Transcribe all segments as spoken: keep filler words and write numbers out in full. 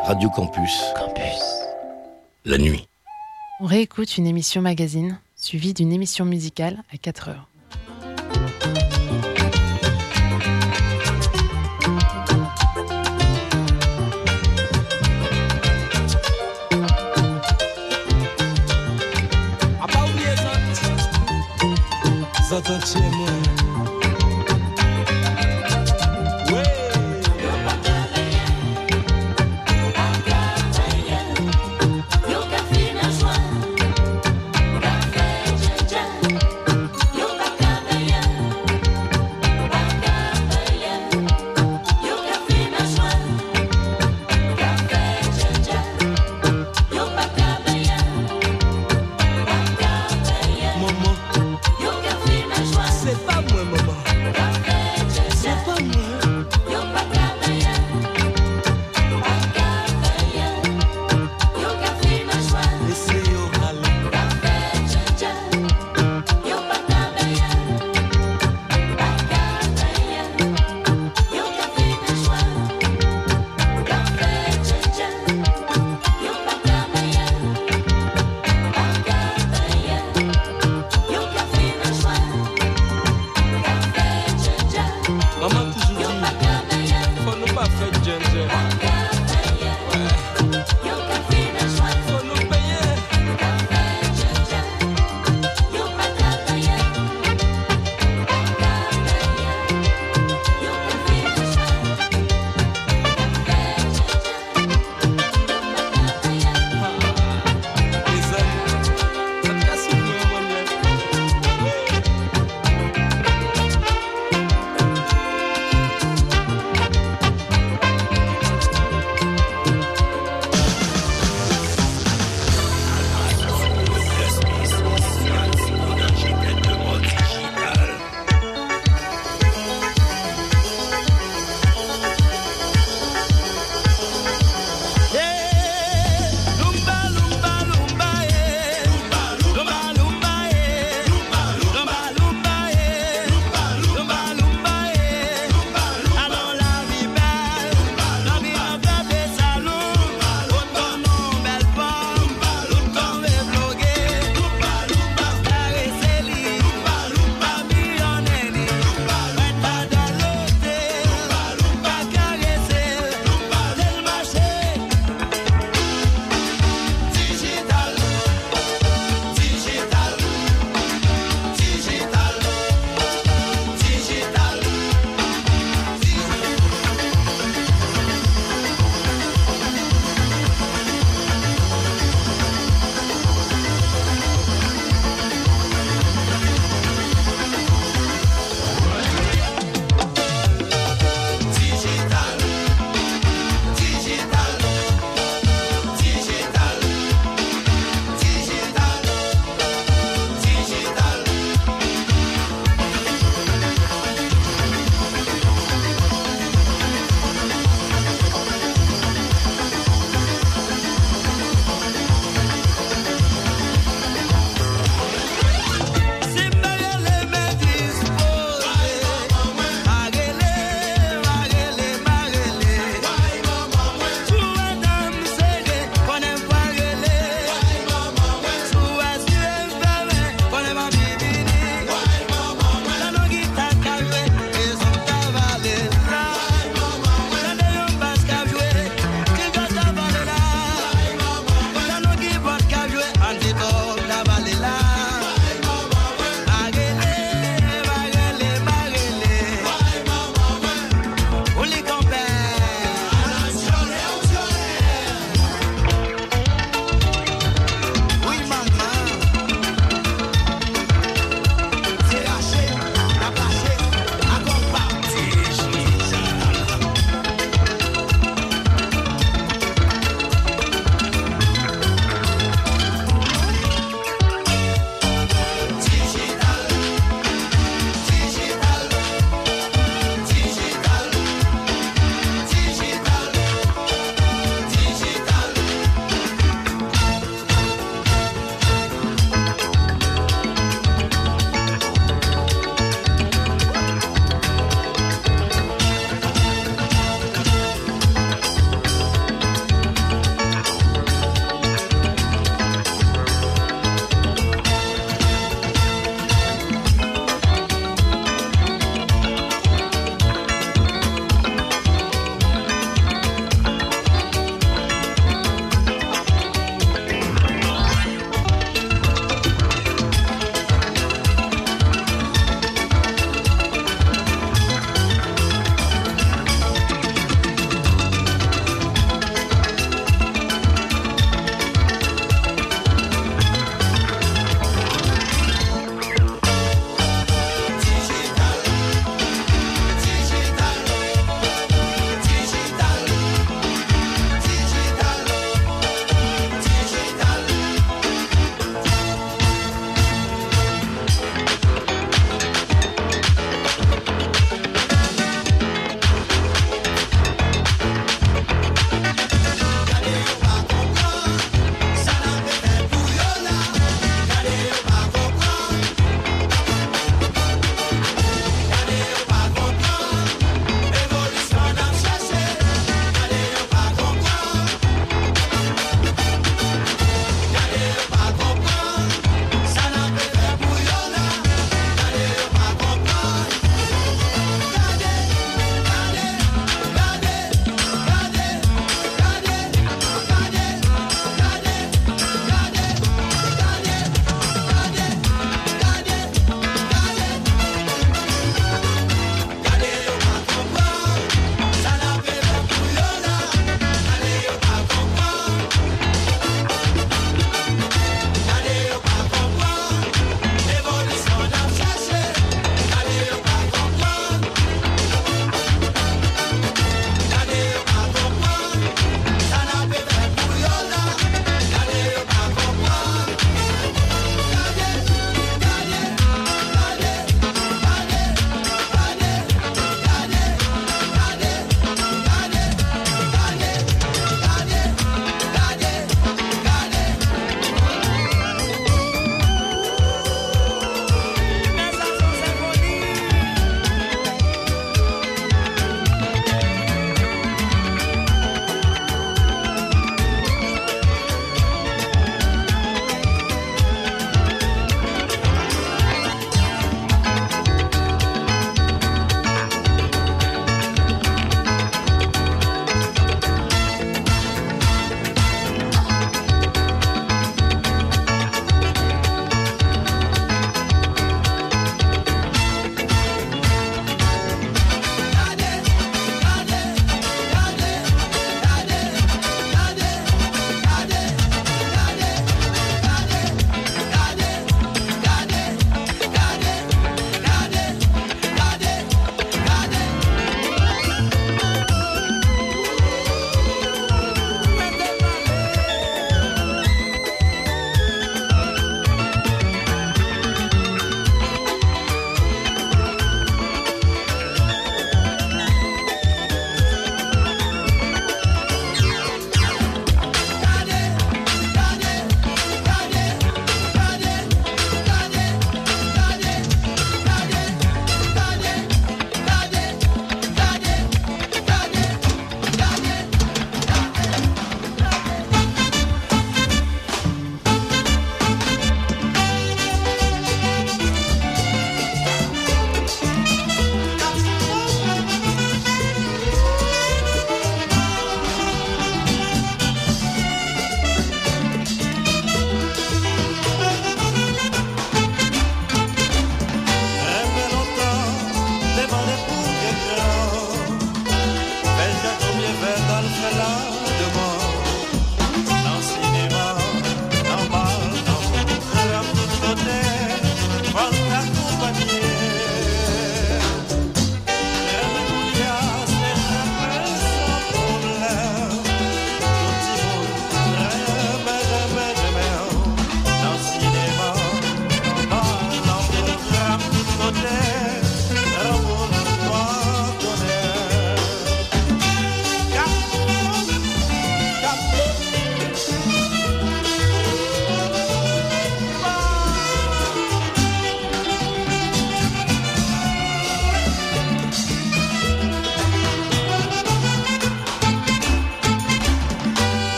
Radio Campus. Campus. La nuit. On réécoute une émission magazine, suivie d'une émission musicale à quatre heures.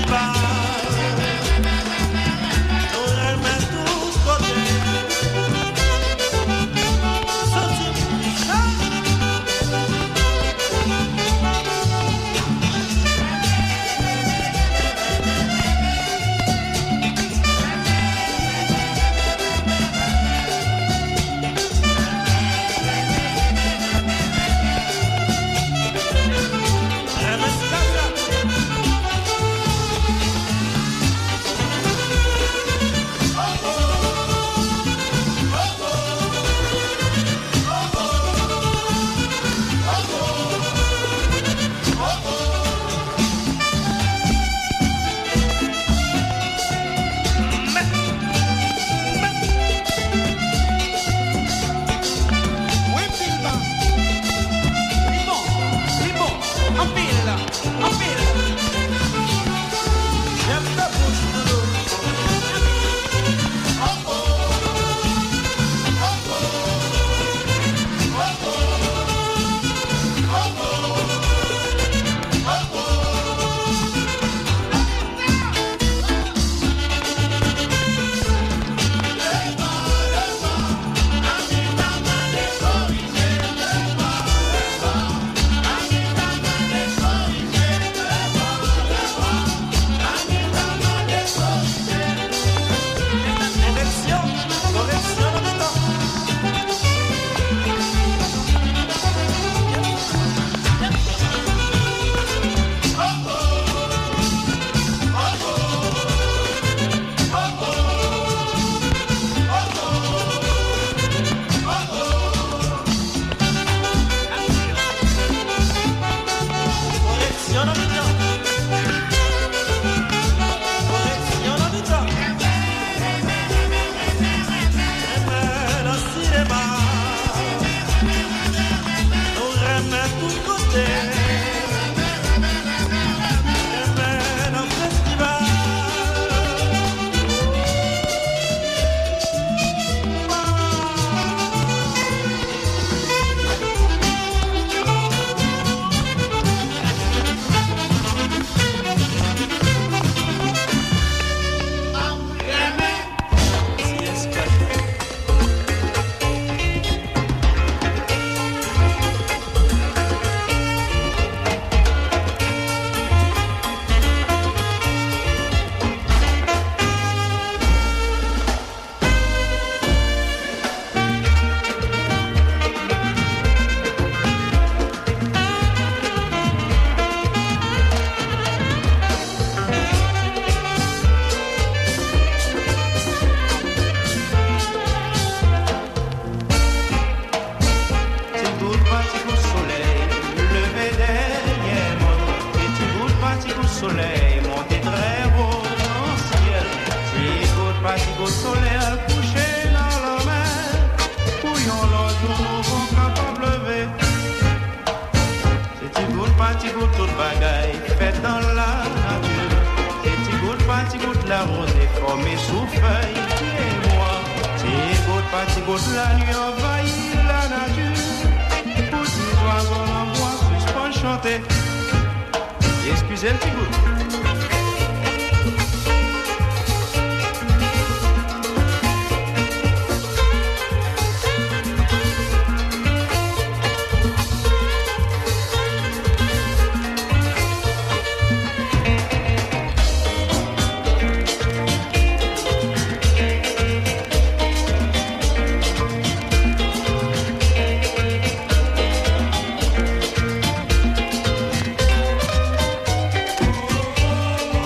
Oh,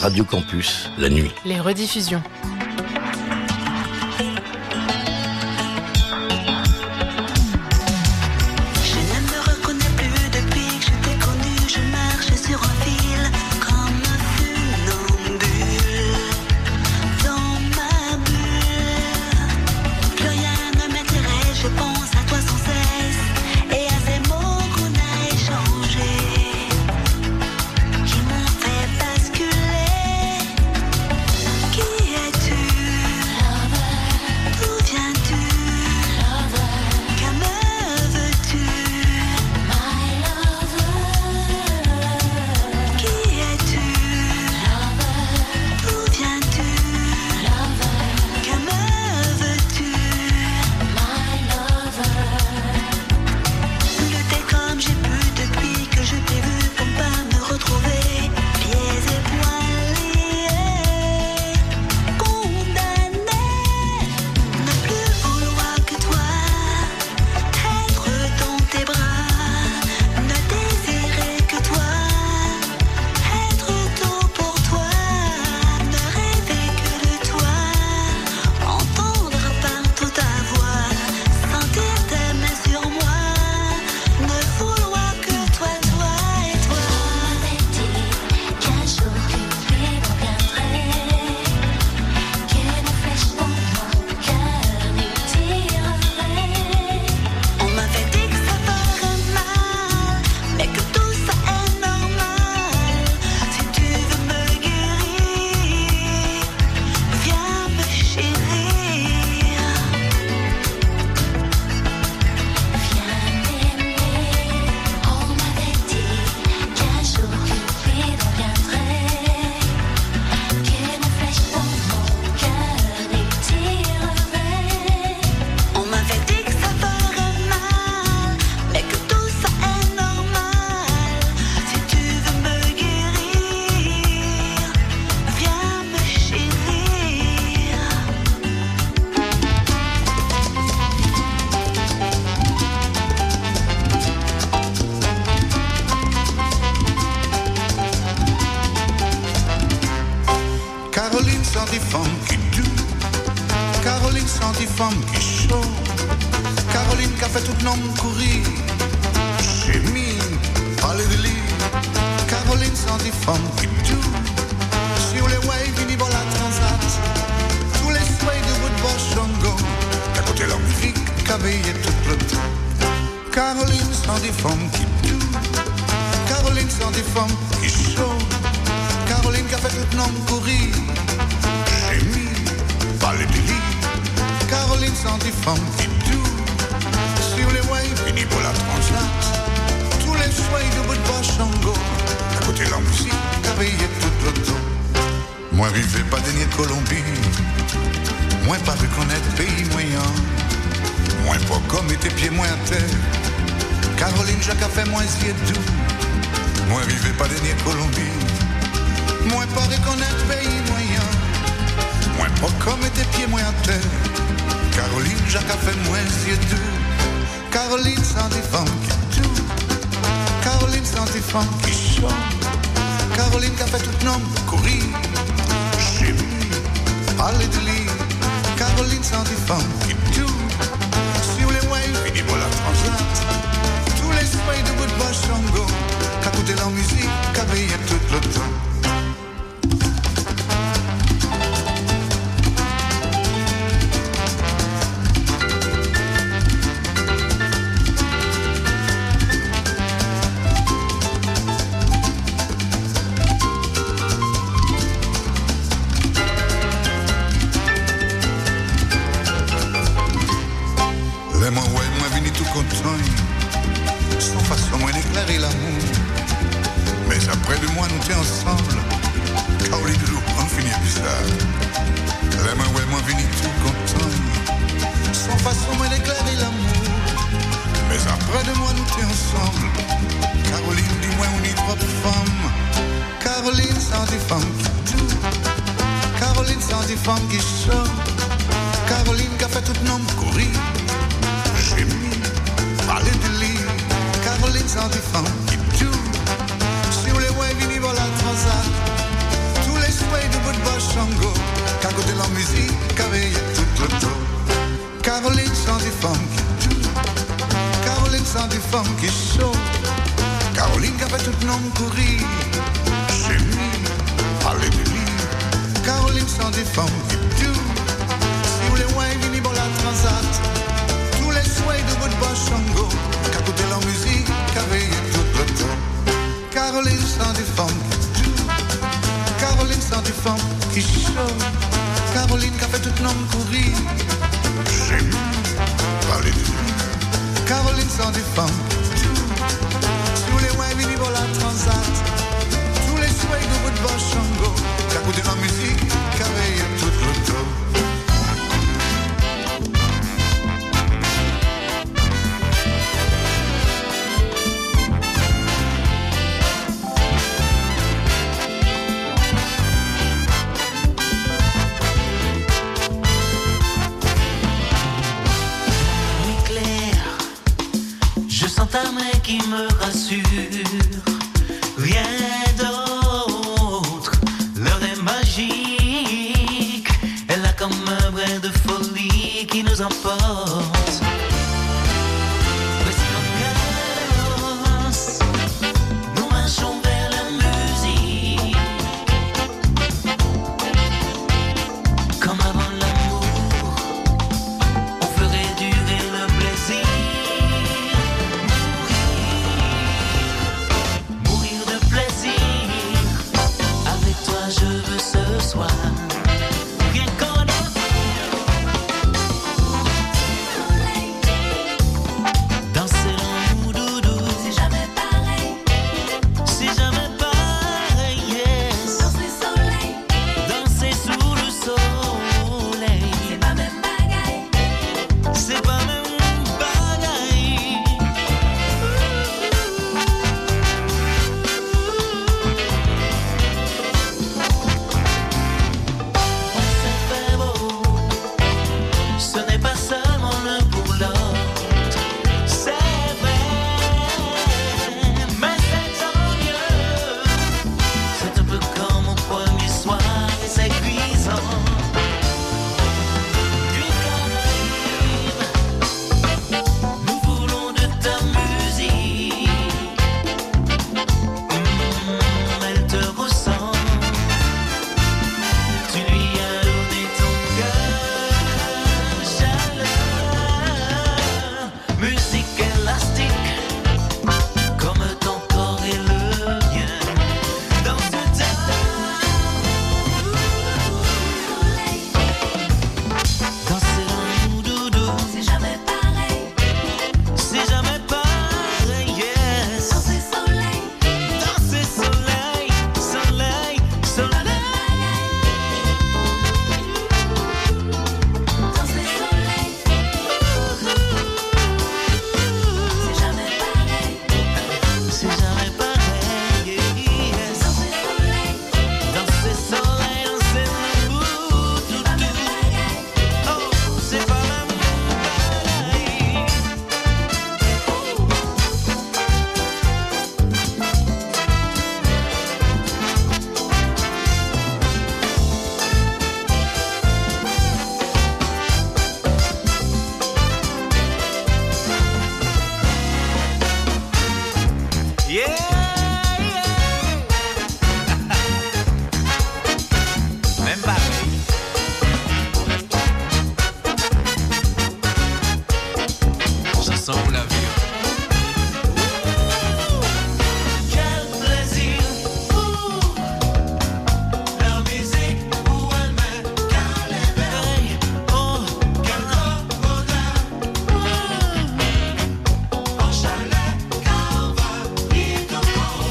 Radio Campus, la nuit. Les rediffusions. Caroline qui a fait tout le nom courir. J'ai mis parler de lui. Caroline sans défense qui joue sur les waves, il y va la transat. Tous les homme courir. J'ai mis parler de lui. Caroline sans des femmes qui tout. Si vous les voyez venir pour la transat. Tous les souhaits de votre bois chango. Qu'à côté la musique, qu'à veiller tout le temps. Caroline sans des femmes qui tout. Caroline sans des femmes qui chaud. Caroline qui a fait tout homme courir. J'ai mis parler de lui. Caroline sans des femmes qui tout. Si vous les voyez venir pour la transat. Tous les souhaits de votre bois chango. Qu'à côté la musique, qu'à veiller tout le temps. Ta main qui me rassure, rien d'autre. L'heure est magique, elle a comme un brin de folie qui nous emporte. Voici en carrosse, nous marchons vers la musique. Comme avant l'amour, on ferait durer le plaisir. Je veux ce soir rien qu'on danser dans mon doudou. C'est jamais pareil. C'est jamais pareil, yes. Danser soleil. Danser sous le soleil. C'est pas même bagaille. C'est pas même bagaille. Ce n'est pas seulement l'un pour l'autre, c'est vrai, mais c'est tant mieux. C'est un peu comme au premier soir et c'est cuisant. Puis qu'arrive, nous voulons de ta musique. Mmh, elle te ressent, tu lui as donné ton cœur. Musique élastique, comme ton corps et le mien. Dans ce temps, danser dans mon doudou. C'est jamais pareil. C'est jamais pareil, yes. Danser soleil. Danser soleil, soleil, soleil. Danser soleil. C'est jamais pareil. C'est jamais pareil, yes. Danser soleil. Danser soleil, danser dans le doudou. Oh, c'est pas la même bagaille. Yeah, yeah. Même pareil. Chanson pour la vie. Quel plaisir. Ouh. La musique où elle met qu'un l'éveil. Oh, quel crocodile. En chalet, car va vite au fond.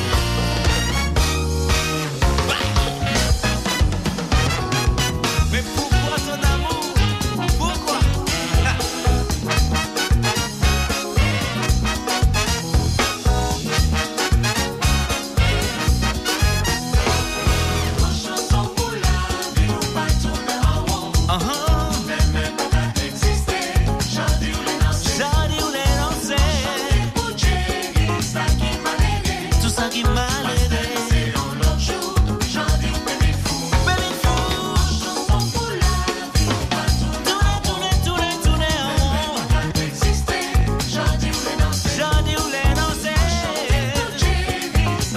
Mais pourquoi ton amour? Pourquoi? Chanson pour la vie, nous pas tourner en rond. Uh-huh. Mais même pas exister, j'en dis où les danser. J'en dis où les danser. Pour Jerry, ça qui m'a aidé. Tout ça qui m'a aidé. C'est un autre jour, j'en dis où baby fou. Baby fou. Chanson pour la vie, nous pas tourner. Tourner, tourner, tourner en rond. Mais même pas exister, j'en dis où les danser. J'en dis où les danser. Pour Jerry,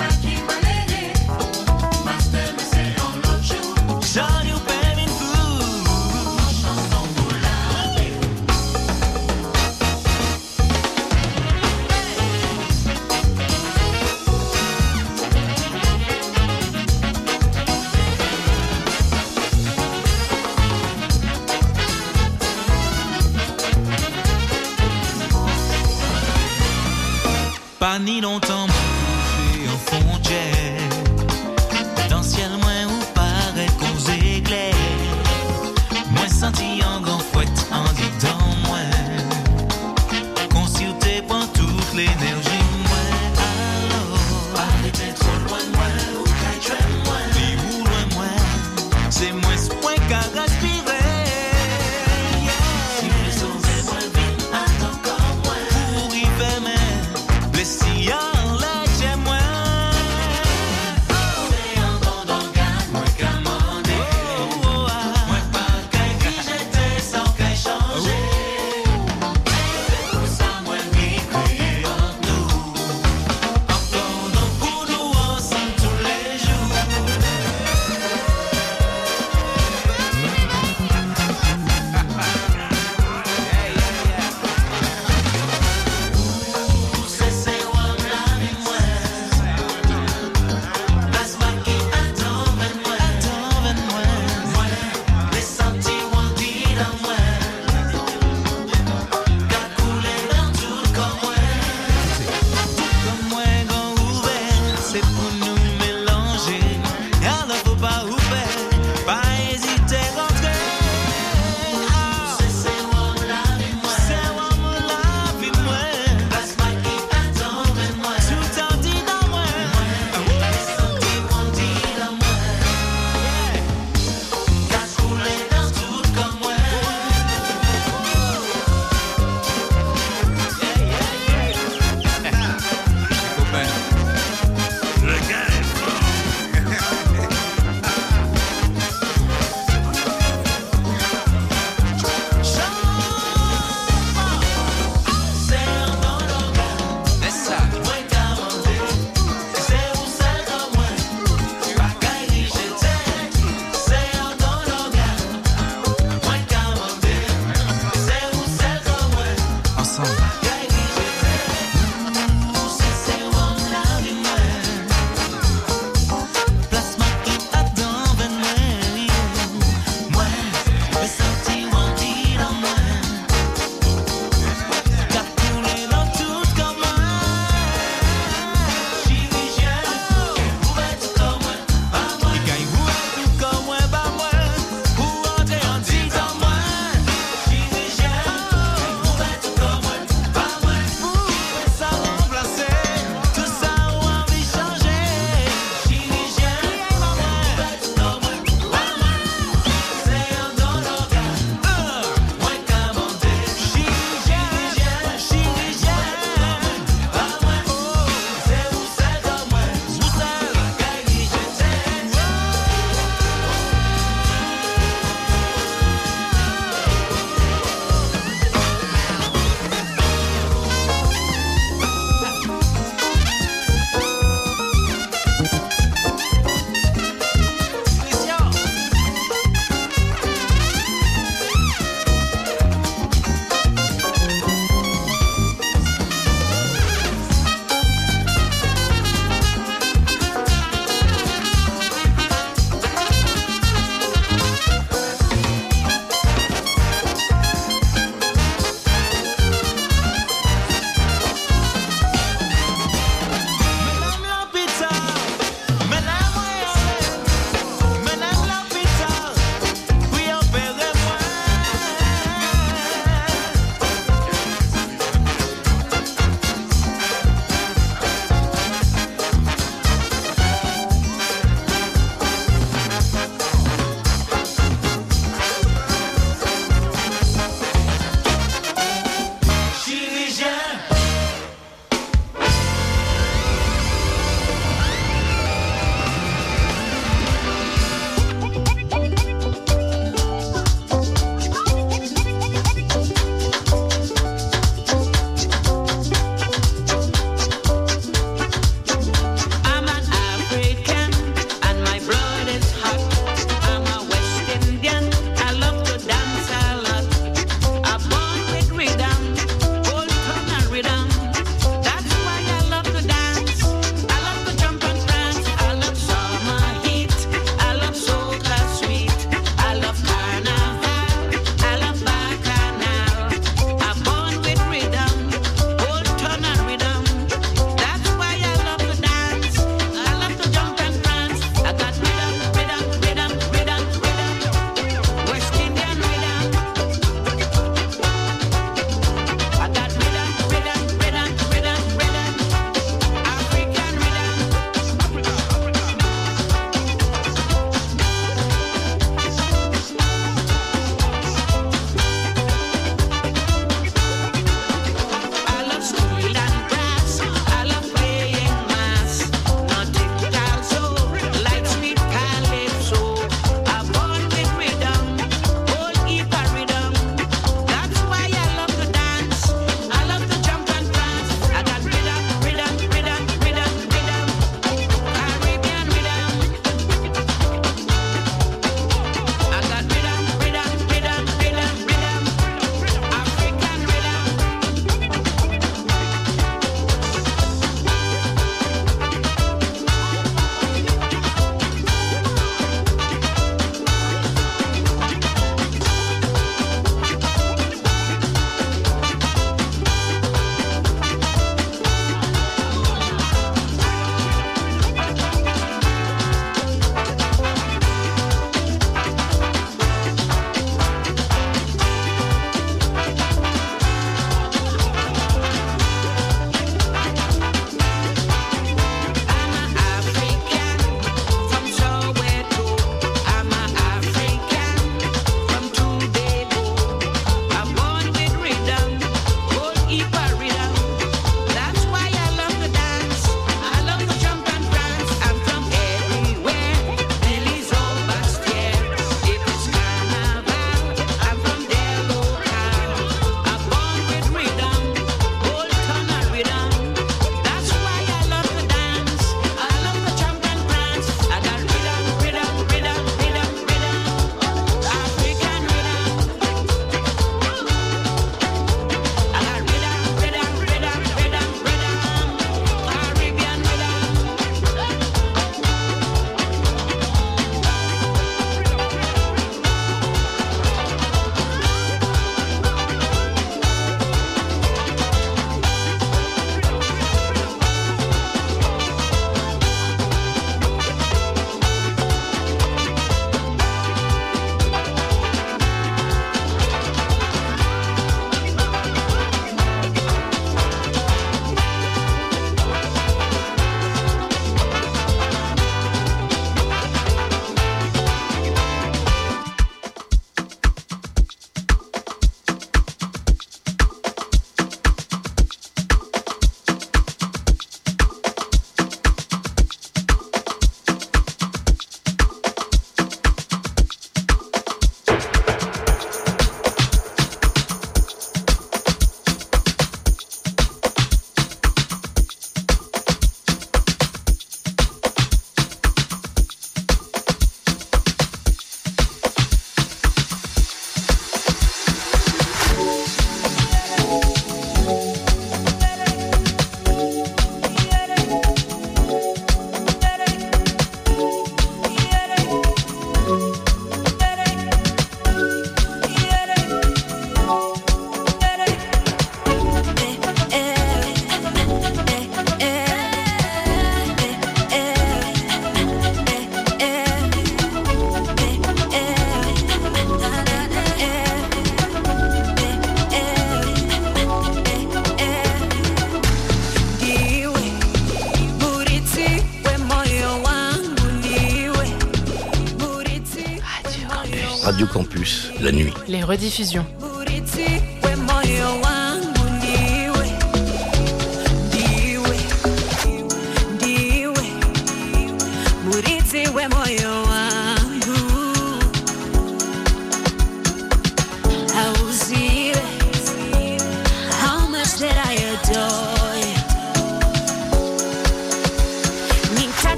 Radio Campus, la nuit. Les rediffusions.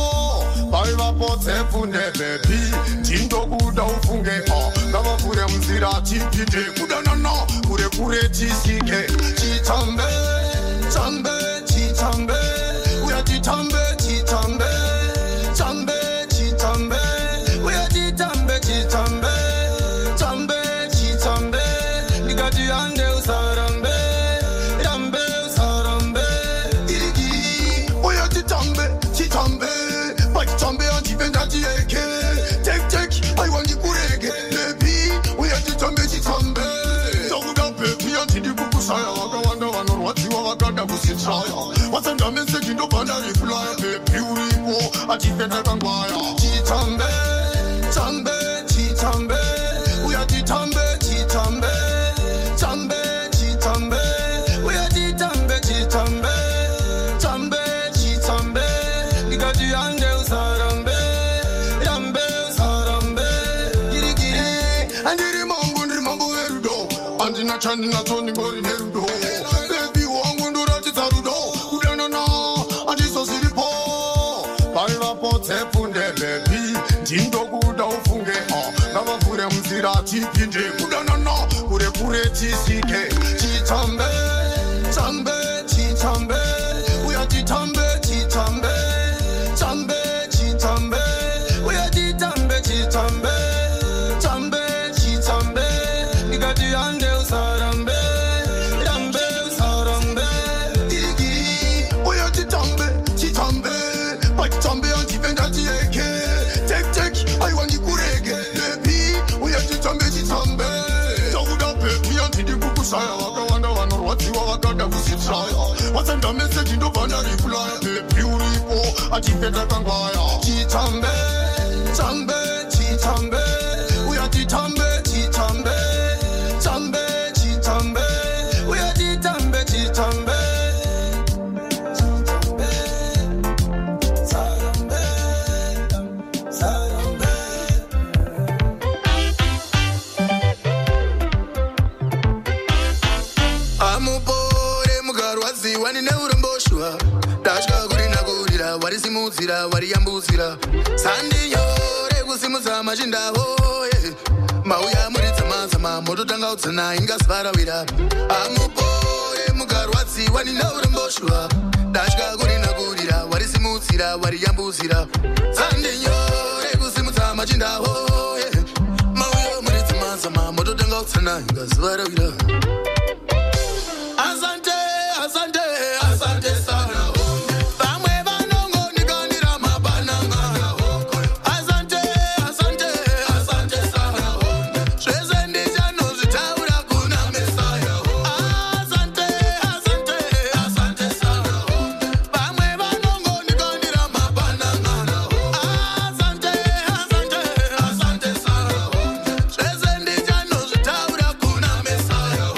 Baby, Tindo Buddha Funge, Gavapura Mzi mzira tipinde kudanana kure kure tisike chitambe tambe chitambe uya chitambe chitambe tambe chitambe uya chitambe chitambe tambe chitambe nikati ande usarambe rambe usarambe irigi uya chitambe chitambe chitambe antivenda tieke tek tek I want you kurege baby we are chitambe chitambe Zoguda baby antidi kukusaya waka wanda wanorwati wakada kusitsaya wasanda message ndo bana reply baby uripo ativenda kangwaya chitambe tambe chitambe we are chitambe chitambe tambe chitambe we are chitambe chitambe tambe chitambe nikati ande usarambe rambe usarambe girigiri andiri mambo ndiri mambo verudo andina chandina toni ngori nerudo baby wangu ndurati tarudo kudanana andiso zilipo paiva pote funde baby ndindo kuda ufunge ngavavhure mzira tipinde kudanana kure kure tisike chitambe tambe chitambe uya chitambe chitambe tambe chitambe uya chitambe chitambe tambe chitambe nikati ande usarambe rambe usarambe irigi uya chitambe chitambe chitambe antivenda tieke tek tek I want you kurege baby uya chitambe chitambe Zoguda baby antidi kukusaya waka wanda wanorwati wakada kusitsaya wasanda message ndo bana reply baby uripo ativenda kangwaya chitambe tambe chitambe uya chitambe chitambe tambe chitambe uya chitambe chitambe sarambe sarambe amupore mugarwazi wani neuromboshwa dashka kurina kurira warisimudzira wariyambuzira sandiyore kusimudza machindaho mauya muridza mazama mototanga udzana ingasvarawira amupore mugarwazi wani neuromboshwa dashka kurina kurira warisimudzira wariyambuzira sandiyore kusimudza machindaho mauya muridza mazama mototanga udzana ingasvarawira Asante, asante, asante sana. Bamwe banongo nikanira mabananga. Asante, asante, asante sana. Sheze ndijano zitaura kuna mesaya. Asante, asante, asante sana. Bamwe banongo nikanira mabananga. Asante, asante, asante sana. Sheze ndijano zitaura kuna mesaya.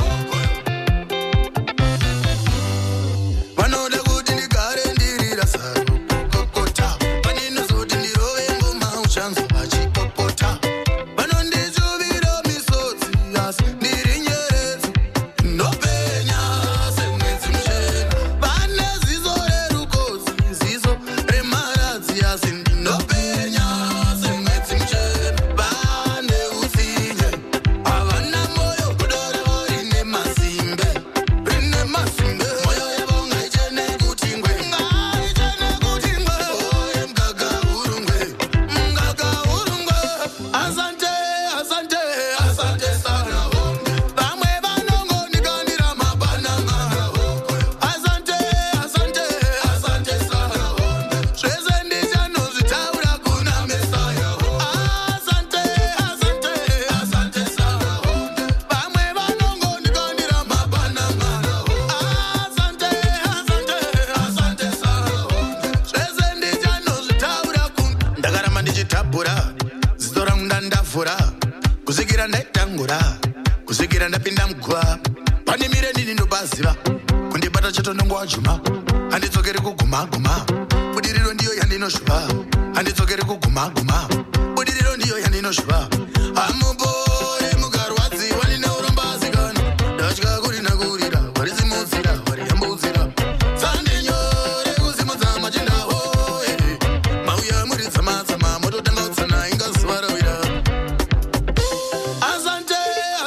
Vanoda kuti ndigare ndirira saro kokota vaninozoti ndirove ngoma uchanzo vachipopota vanondijuvira misodzi asi ndiri nyeredzi ndopenya semwedzi muchena vane zizo rerukodzi zizo remaradzi asi ndinopenya semwedzi muchena vane utsinye havana moyo kudoro rine masimbe rine masimbe moyo yavo ngaichene kuti ngwe ngaichene kuti ngwe oye mgaga urungwe mgaga urungwe asante asante asante sana vamwe vanongo nikanira mabananga asante asante asante sana zvese ndichanozvitaura kuna mesaya asante asante asante sana vamwe vanongo nikanira mabananga asante asante asante sana zvese ndichanozvitaura kuna ndakaramba ndichithabhura ziso rangu ndandavhura kusvikira ndaitangura kusvikira ndapinda mugwa pane mire ndini ndobaziva kundibata chato ndongowajuma handidzokeri kuguma-guma budiriro ndiyo yandinozviva handidzokeri kuguma-guma budiriro ndiyo yandinozviva amupore mugarwadzi waninaurombazikanwa ndatya kurina kurira warisimudzira wariyambudzira sandinyore kusimudza machindaho mauya muridza mazama mototanga utsana ingazivarawira asante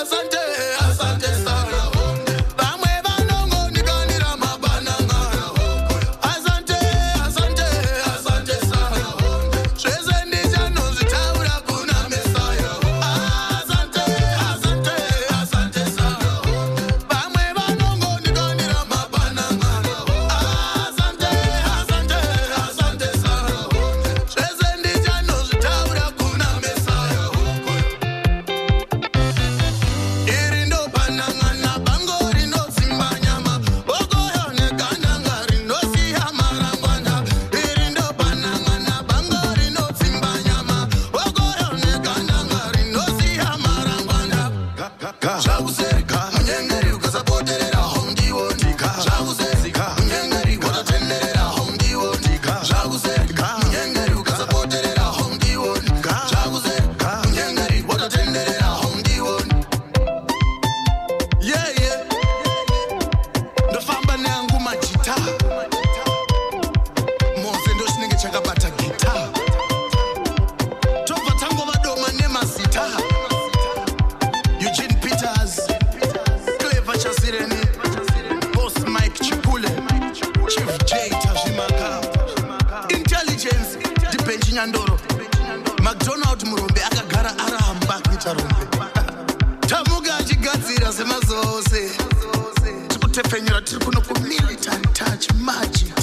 charumbe tamugaji gadzira semazose tikutefenyura tiri kuno kumilitant touch magic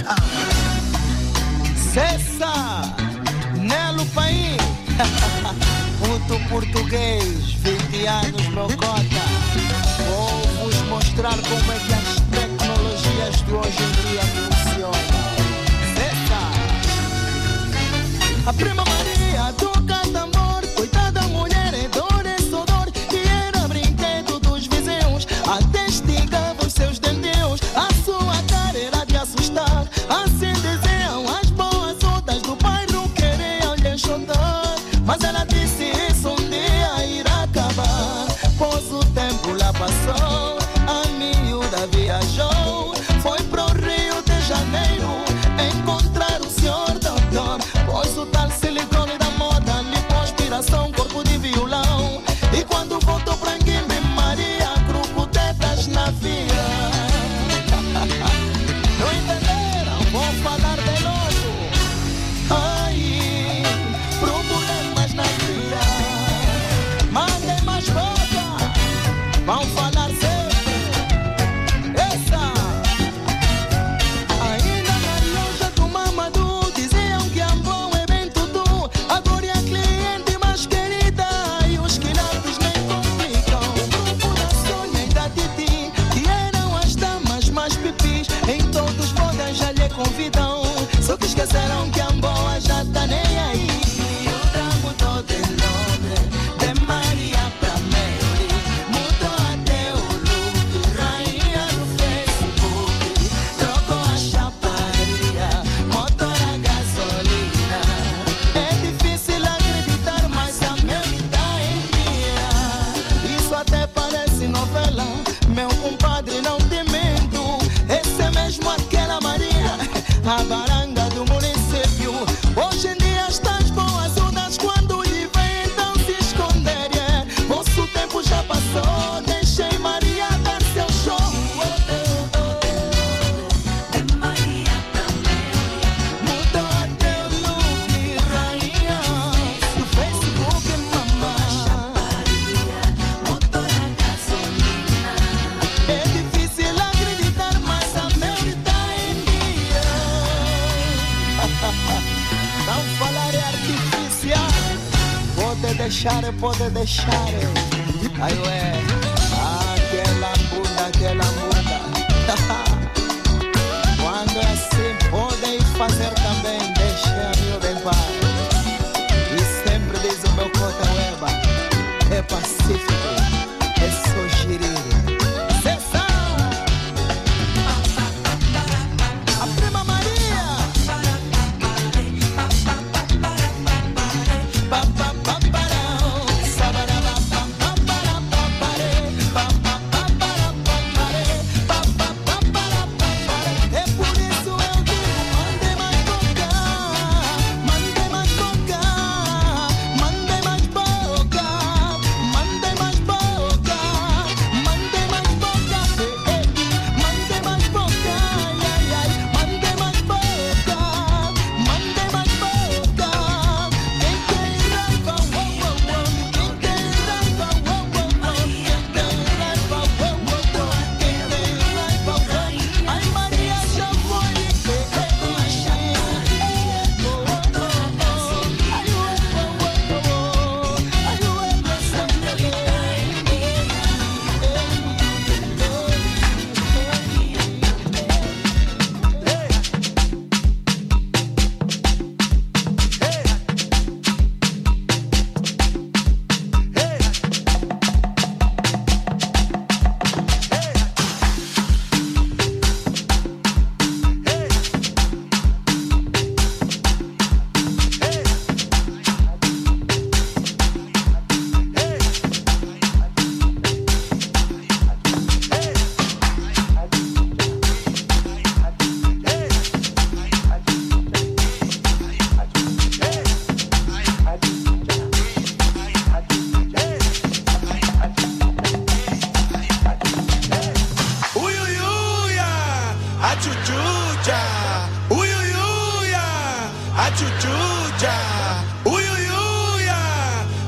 Cessa Nelo Paim Puto português, vinte anos meu cota. Vou vos mostrar como é que as tecnologias de hoje em dia funcionam. Cessa A prima Maria toca tambor, coitada mulher é dor, é só dor, que era brinquedo dos vizinhos, até estigava os seus dentinhos, a sua cara era de assustar, assim diziam as boas outras do bairro, queriam lhe chutar, mas ela disse isso um dia irá acabar, pois o tempo lá passou, a miúda viajou, foi pro Rio de Janeiro, encontrar o senhor doutor, pois o tal silicone da moda lhe pôs piração, corpo de violão, e quando voltou pra Guimbe, Maria crocotetas na via. Não entenderam? Vou falar de novo. Ai, problemas na via. Mandem mais roupa, vão falar sempre. Essa ainda na loja do Mamadou diziam que Ambon é bem tudo. Agora é a cliente mais querida e os quilates nem complicam. O grupo da Sônia e da Titi, que eram as damas mais pipis, em todos os bodas já lhe convidam. Só que esqueceram que Amboa já tá nem aí. O drama mudou de nome, de Maria pra Mary, mudou até o look, rainha do Facebook, trocou a chaparia, motor a gasolina. É difícil acreditar, mas a mente tá em dia. Isso até parece novela, meu compadre, não te minto. Esse é mesmo aquela Maria, a baranga do município. Hoje em dia estas boas ondas quando lhe vem então se esconder. É. Vosso tempo já passou, deixei Maria dar seu show. De Maria pra Mary, mudou até o look, rainha do Facebook, mamãe. Motor a gasolina. É difícil acreditar, mas a mente tá em dia. Não falar é artificial. Pode deixar, pode deixar. Aí ué, aquela bunda, aquela bunda. Quando é assim, podem fazer também. Deixa a miúda em paz. E sempre diz o meu cota ueba, é pacífico, é só girir. Cessa! A prima Maria. Pa, pa, pa, parão. Sabarabá, pa, pa, para, pa, pare. Pa, pa, pa, para, pa, pare. Pa, pa, pa, para, pa, pare. É por isso eu digo, mandem mais